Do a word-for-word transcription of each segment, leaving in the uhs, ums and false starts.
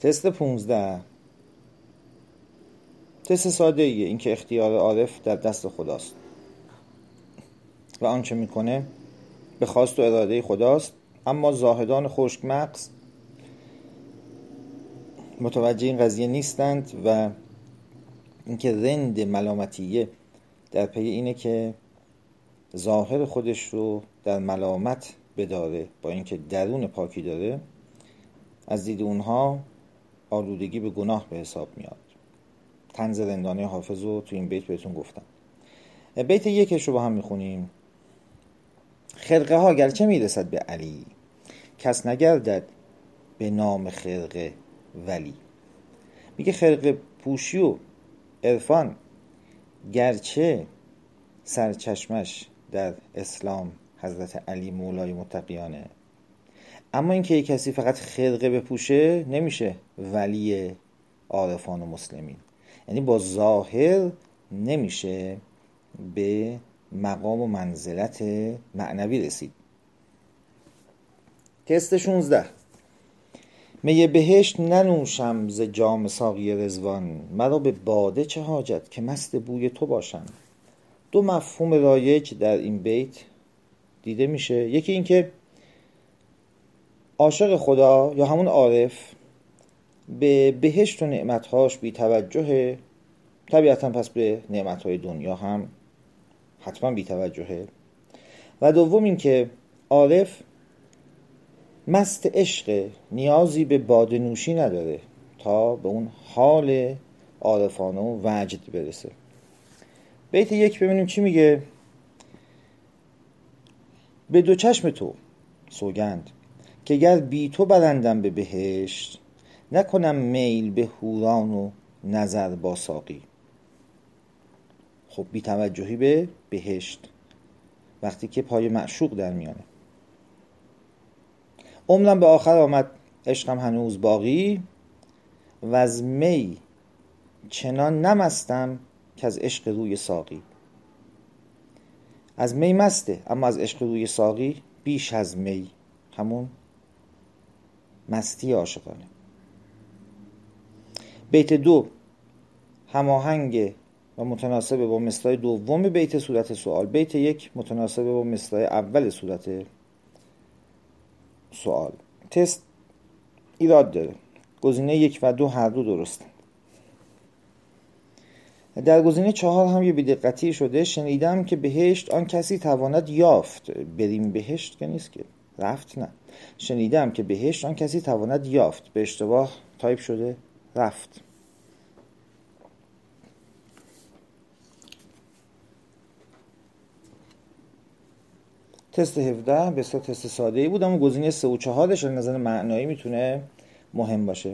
تست پونزده تست ساده ایه، این که اختیار عارف در دست خداست و آنچه میکنه به خواست و اراده خداست، اما زاهدان خشک مغز متوجه این قضیه نیستند و اینکه رند ملامتیه در پی اینه که ظاهر خودش رو در ملامت بداره با اینکه درون پاکی داره، از دید اونها آلودگی به گناه به حساب میاد. طنز رندانه حافظ رو تو این بیت بهتون گفتم. بیت یکش رو با هم میخونیم. خرقه ها گرچه میرسد به علی، کس نگردد به نام خرقه ولی. میگه خرقه پوشی و عرفان گرچه سرچشمش در اسلام حضرت علی مولای متقیانه، اما اینکه یک کسی فقط خرقه بپوشه نمیشه ولی عارفان و مسلمین. یعنی با ظاهر نمیشه به مقام و منزلت معنوی رسید. تست شونزده. می بهشت ننوشم ز جام ساقی رضوان، مرا به باده چه حاجت که مست بوی تو باشم. دو مفهوم رایج در این بیت دیده میشه. یکی این که عاشق خدا یا همون عارف به بهشت و نعمتهاش بی توجهه، طبیعتا پس به نعمتهای دنیا هم حتما بی توجهه. و دوم این که عارف مست عشق، نیازی به باده نوشی نداره تا به اون حال عارفانه و وجد برسه. بیت یک ببینیم چی میگه. به دو چشم تو سوگند که گر بی تو برندم به بهشت، نکنم میل به حوران و نظر با ساقی. خب بی توجهی به بهشت وقتی که پای معشوق در میانه. عمرم به آخر آمد عشقم هنوز باقی، و از می چنان نمستم که از عشق روی ساقی. از می مسته اما از عشق روی ساقی بیش از می، همون مستی عاشقانه. بیت دو هماهنگ و متناسب با مصرع دوم بیت صورت سوال. بیت یک متناسب با مصرع اول صورت سوال. تست ایراد داره. گزینه یک و دو هر دو درسته. در گزینه چهار هم یه بی‌دقتی شده. شنیدم که بهشت آن کسی تواند یافت. بریم بهشت که نیست که رفت، نه. شنیدم که بهشت آن کسی تواند یافت. به اشتباه تایپ شده رفت. تست هفده بسیار تست ساده ای بود، اما گزینه سه و چهارش از نظر معنایی میتونه مهم باشه.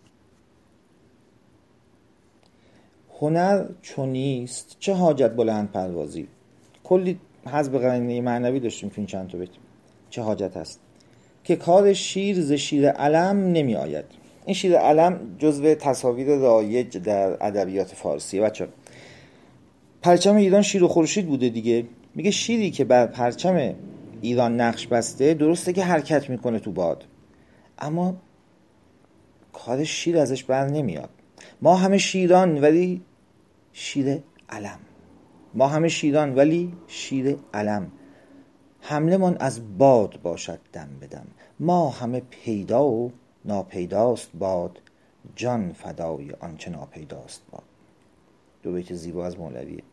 هنر چون نیست چه حاجت بلند پروازی. کلی حذف قرینه معنوی داشتیم تو این چند تا بیت. چه حاجت هست که کار شیر ز شیر علم نمی آید. این شیر علم جزو تصاویر رایج در ادبیات فارسیه. بچه پرچم ایران شیر و خورشید بوده دیگه. میگه شیری که بر پرچم ایران نقش بسته، درسته که حرکت میکنه تو باد، اما کار شیر ازش بر نمیاد. ما همه شیران ولی شیر علم. ما همه شیران ولی شیر علم. حمله من از باد باشد دم بدم. ما همه پیدا و ناپیداست باد. جان فدای آنچه ناپیداست باد. دو بیت زیبا از مولویه.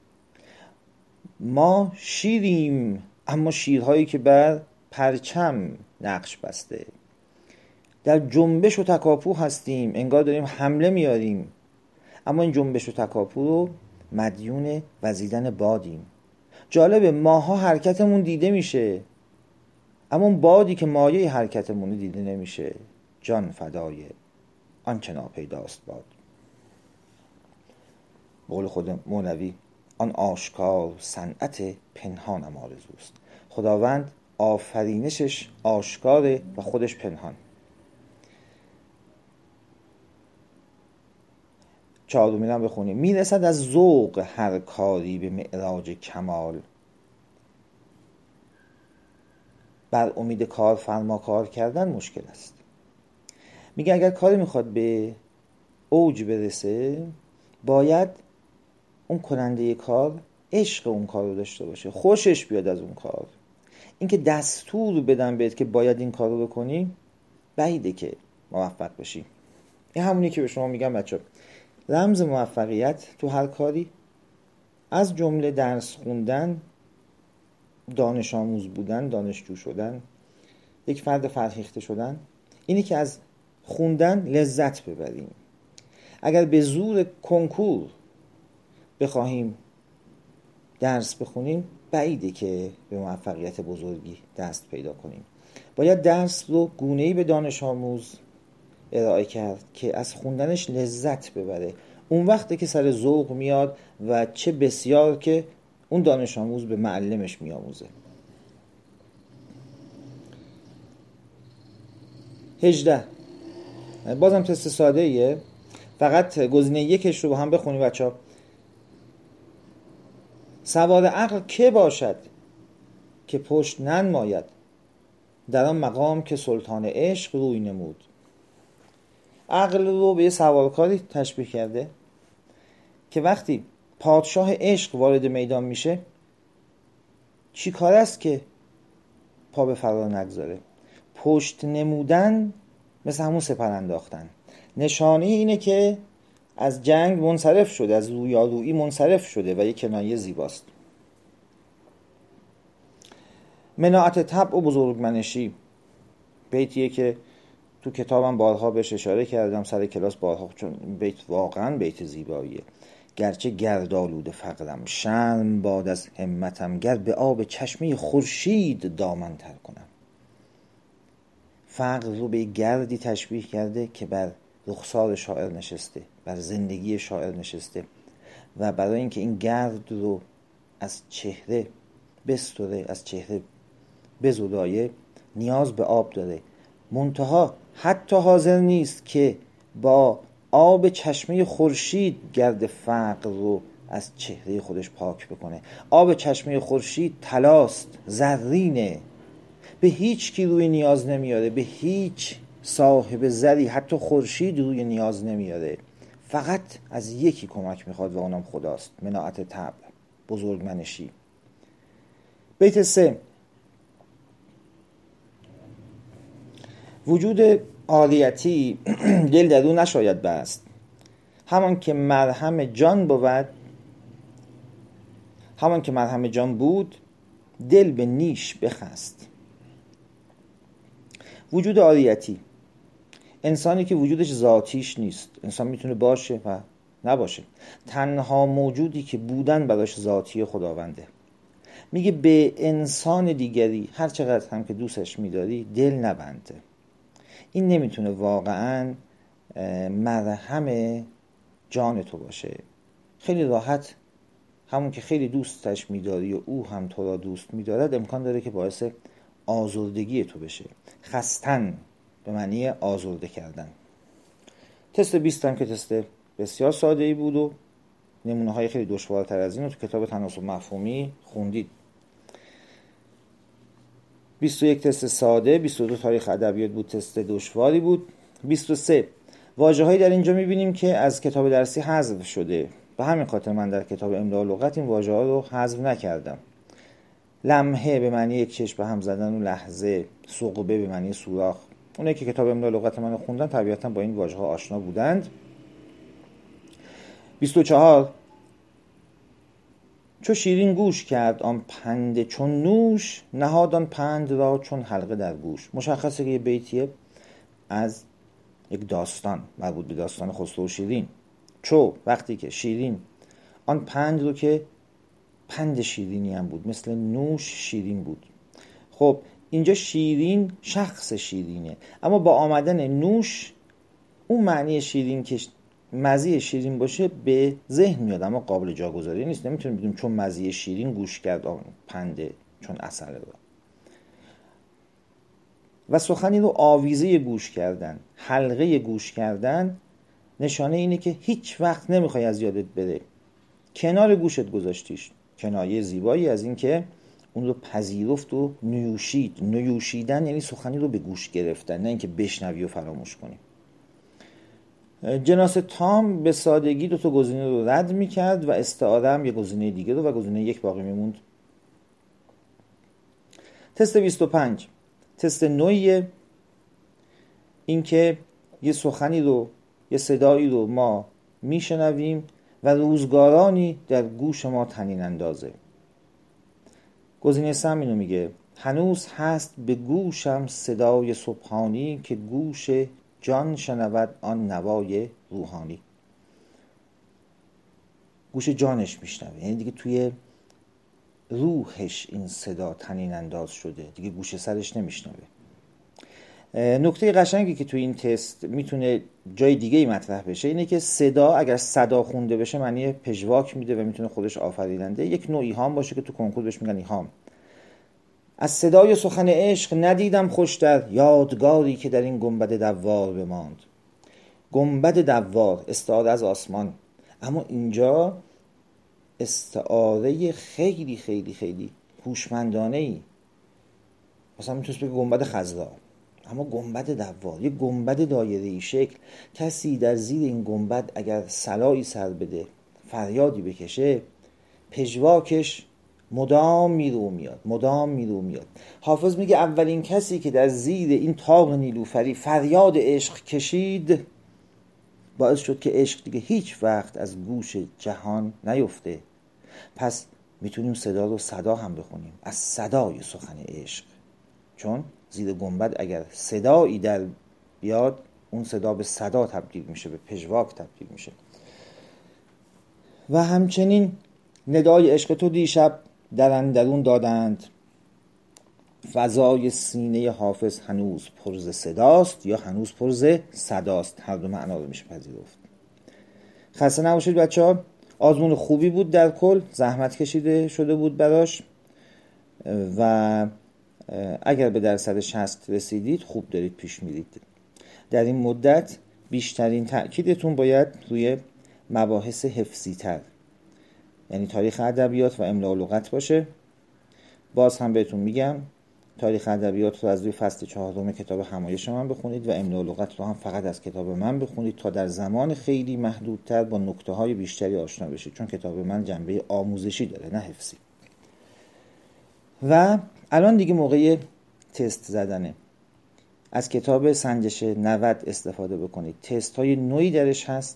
ما شیریم، اما شیرهایی که بر پرچم نقش بسته. در جنبش و تکاپو هستیم، انگار داریم حمله میاریم، اما این جنبش و تکاپو رو مدیون وزیدن بادیم. جالبه ماها حرکتمون دیده میشه، اما اون بادی که مایه حرکتمون دیده نمیشه. جان فدای آنچه ناپیداست باد. بقول خود مولوی آن آشکار صنعت پنهانم آرزوست. خداوند آفرینشش آشکاره و خودش پنهان. چهارمین هم بخونیم. میرسد از ذوق هر کاری به معراج کمال. بر امید کار فرما کار کردن مشکل است. میگه اگر کاری میخواد به اوج برسه باید اون کننده کار عشق اون کار رو داشته باشه، خوشش بیاد از اون کار. اینکه دستور بدن بهت که باید این کار رو بکنی بعیده که موفق بشی. این همونی که به شما میگم بچه، رمز موفقیت تو هر کاری از جمله درس خوندن، دانش آموز بودن، دانشجو شدن، یک فرد فرهیخته شدن، اینی که از خوندن لذت ببریم. اگر به زور کنکور بخواهیم درس بخونیم بعیده که به موفقیت بزرگی دست پیدا کنیم. باید درس رو گونه‌ای به دانش آموز ارائه کرد که از خوندنش لذت ببره. اون وقته که سر ذوق میاد و چه بسیار که اون دانش آموز به معلمش میآموزه. هجده، بازم تست ساده ایه، فقط گزینه یکش رو با هم بخونیم بچه ها. سوار عقل که باشد که پشت ننماید، در آن مقام که سلطان عشق روی نمود. عقل رو به یه سوارکاری تشبیه کرده که وقتی پادشاه عشق وارد میدان میشه چی کار است که پا به فرار نگذاره؟ پشت نمودن مثل همون سپر انداختن، نشانه اینه که از جنگ منصرف شده، از رویارویی منصرف شده و یک کنایه زیباست. مناعت طبع و بزرگمنشی بیتیه که تو کتابم بارها بهش اشاره کردم، سر کلاس بارها، چون بیت واقعا بیت زیباییه. گرچه گردآلود فقرم، شرم باد از همتم، گر به آب چشمه خورشید دامن تر کنم. فقر رو به گردی تشبیه کرده که بر رخسار شاعر نشسته، بر زندگی شاعر نشسته و برای اینکه این گرد رو از چهره بستره، از چهره بزدایه، نیاز به آب داره. منتها حتی حاضر نیست که با آب چشمه خورشید گرد فقر رو از چهره خودش پاک بکنه. آب چشمه خورشید طلاست، زرینه، به هیچ کی روی نیاز نمیاره، به هیچ صاحب زری، حتی خورشید روی نیاز نمیاره، فقط از یکی کمک میخواد و اونم خداست. مناعت طبع، بزرگمنشی. بیت سه، وجود عاریتی دل در او نشاید بست، همان که مرهم جان بود، همان که مرهم جان بود دل به نیش بخست. وجود عاریتی، انسانی که وجودش ذاتیش نیست. انسان میتونه باشه و نباشه، تنها موجودی که بودن براش ذاتی خداونده. میگه به انسان دیگری هر چقدر هم که دوستش میداری دل نبنده. این نمیتونه واقعا مرهم جان تو باشه. خیلی راحت همون که خیلی دوستش میداری و او هم تو را دوست میدارد امکان داره که باعث آزردگی تو بشه. خستن به معنی آزرده کردن. تست بیست هم که تست بسیار ساده ای بود و نمونه های خیلی دشوارتر از این رو تو کتاب تناسب مفهومی خوندید. بیست و یک تست ساده، بیست و دو تاریخ ادبیات بود، تست دشواری بود. بیست و سه واژه‌هایی در اینجا می‌بینیم که از کتاب درسی حذف شده. به همین خاطر من در کتاب املا و لغت این واژه‌ها رو حذف نکردم. لمحه به معنی یک چشم به هم زدن و لحظه، ثقبه به معنی سوراخ. اونایی که کتاب املا و لغت من رو خوندن طبیعتاً با این واژه‌ها آشنا بودند. بیست و چهار چو شیرین گوش کرد آن پند چون نوش، نهاد آن پند را چون حلقه در گوش. مشخصه که یه بیتیه از یک داستان مربوط به داستان خسرو و شیرین. چو وقتی که شیرین آن پند رو که پند شیرینی هم بود، مثل نوش شیرین بود. خب اینجا شیرین شخص شیرینه، اما با آمدن نوش اون معنی شیرین که مزه شیرین باشه به ذهن میاد، اما قابل جاگذاری نیست. نمیتونیم بگیم چون مزه شیرین گوش کرد آن پنده چون عسل رو. و سخنی رو آویزه گوش کردن، حلقه گوش کردن، نشانه اینه که هیچ وقت نمیخوای از یادت بره، کنار گوشت گذاشتیش. کنایه زیبایی از این که اون رو پذیرفت و نیوشید. نیوشیدن یعنی سخنی رو به گوش گرفتن، نه اینکه بشنوی و فراموش کنی. جناس تام به سادگی دو تا گزینه رو رد میکرد و استعاره هم یه گزینه دیگه رو و گزینه یک باقی میموند. تست بیست و پنج تست نوعیه، این که یه سخنی رو، یه صدایی رو ما میشنویم و روزگارانی در گوش ما طنین اندازه. گزینه سه اینو میگه: هنوز هست به گوشم صدای سبحانی، که گوش جان شنود آن نوای روحانی. گوش جانش میشنوه، یعنی دیگه توی روحش این صدا طنین انداز شده، دیگه گوش سرش نمیشنوه. نکته قشنگی که توی این تست میتونه جای دیگه ای مطرح بشه اینه که صدا اگر صدا خونده بشه معنی پژواک میده و میتونه خودش آفریننده. یک نوع ایهام باشه که تو کنکور بهش میگن ایهام. از صدای سخن عشق ندیدم خوشتر، یادگاری که در این گنبد دوار بماند. گنبد دوار استعاره از آسمان، اما اینجا استعاره خیلی خیلی خیلی هوشمندانه ای. مثلا میتونست بگه گنبد خضرا، اما گنبد دوار، یه گنبد دایره‌ای شکل. کسی در زیر این گنبد اگر صلایی سر بده، فریادی بکشه، پژواکش مدام میرو میاد، مدام میرو میاد. حافظ میگه اولین کسی که در زیر این طاق نیلوفری فریاد عشق کشید، باعث شد که عشق دیگه هیچ وقت از گوش جهان نیفته. پس میتونیم صدا رو صدا هم بخونیم، از صدای سخن عشق، چون زیر گنبد اگر صدایی در بیاد، اون صدا به صدا تبدیل میشه، به پژواک تبدیل میشه. و همچنین ندای عشق تو دیشب در اندرون دادند، فضای سینه حافظ هنوز پر ز صداست یا هنوز پر ز صداست، هر دو معنا رو میشه پذیرفت. خسته نباشید بچه‌ها، آزمون خوبی بود، در کل زحمت کشیده شده بود براش و اگر به درصد شصت رسیدید خوب دارید پیش میرید. در این مدت بیشترین تأکیدتون باید روی مباحث حفظی تر، یعنی تاریخ ادبیات و املا و لغت باشه. باز هم بهتون میگم تاریخ ادبیات رو از روی فصل چهارم کتاب همایش من بخونید و املا و لغت رو هم فقط از کتاب من بخونید تا در زمان خیلی محدودتر با نکته های بیشتری آشنا بشید، چون کتاب من جنبه آموزشی داره نه حفظی. و الان دیگه موقع تست زدنه. از کتاب سنجش نود استفاده بکنید. تست های نوعی درش هست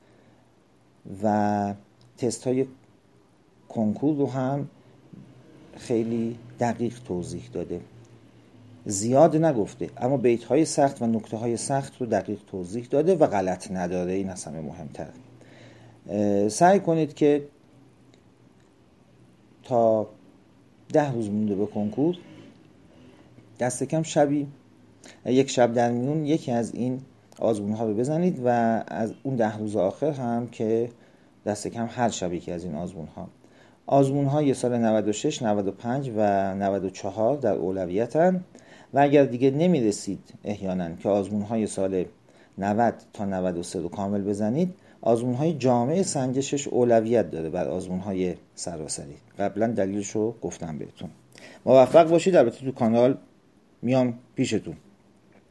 و تست های کنکور رو هم خیلی دقیق توضیح داده، زیاد نگفته، اما بیت های سخت و نکته های سخت رو دقیق توضیح داده و غلط نداره. این از همه مهمتر. سعی کنید که تا ده روز مونده به کنکور، دست کم شبی، یک شب در میون یکی از این آزمون ها رو بزنید و از اون ده روز آخر هم که دست کم هر شب یکی از این آزمون ها. آزمون های سال نود و شش، نود و پنج و نود و چهار در اولویتن و اگر دیگه نمی رسید احیانا که آزمون های سال نود تا نود و سه رو کامل بزنید، آزمون های جامع سنجشش اولویت داره بر آزمون های سراسری. قبلا دلیلش رو گفتم بهتون. موفق باشید. البته تو کانال میام پیشتون.